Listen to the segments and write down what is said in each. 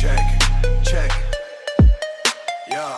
Check, check, ja.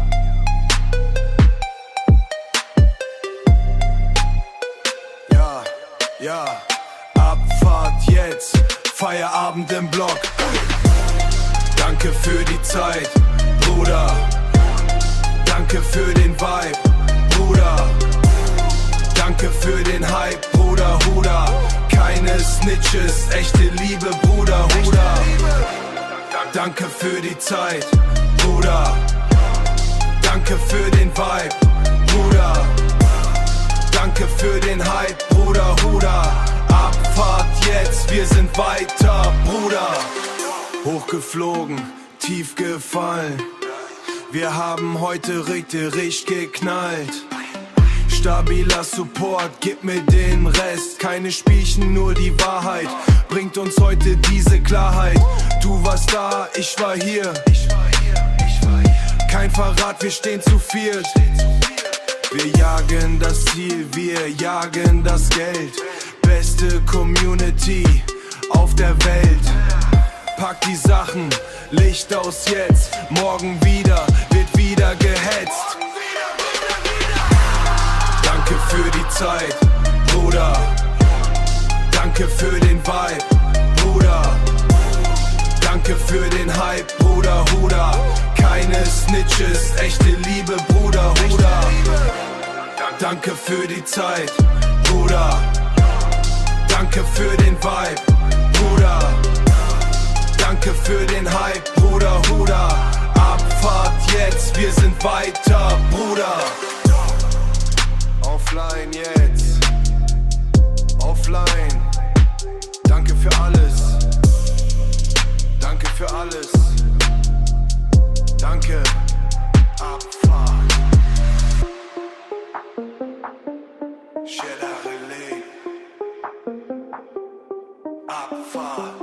Ja, ja, Abfahrt jetzt, Feierabend im Block. Danke für die Zeit, Bruder. Danke für den Vibe, Bruder. Danke für den Hype, Bruder, Huda. Keine Snitches, echte Liebe, Bruder, Huda. Danke für die Zeit, Bruder. Danke für den Vibe, Bruder. Danke für den Hype, Bruder, Huda. Abfahrt jetzt, wir sind weiter, Bruder. Hochgeflogen, tief gefallen. Wir haben heute richtig geknallt. Stabiler Support, gib mir den Rest. Keine Spielchen, nur die Wahrheit bringt uns heute diese Klarheit. Du warst da, ich war hier. Kein Verrat, wir stehen zu viert. Wir jagen das Ziel, wir jagen das Geld. Beste Community auf der Welt. Pack die Sachen, Licht aus jetzt. Morgen wieder, wird wieder gehetzt. Danke für die Zeit, Bruder. Danke für den Vibe, Bruder. Danke für den Hype, Bruder, Huda. Keine Snitches, echte Liebe, Bruder, Huda. Danke für die Zeit, Bruder. Danke für den Vibe, Bruder. Danke für den Hype, Bruder, Huda. Abfahrt jetzt, wir sind weiter, Bruder. Offline jetzt, offline. Danke für alles, danke für alles. Danke, Abfahrt. Share la relais. Abfahrt.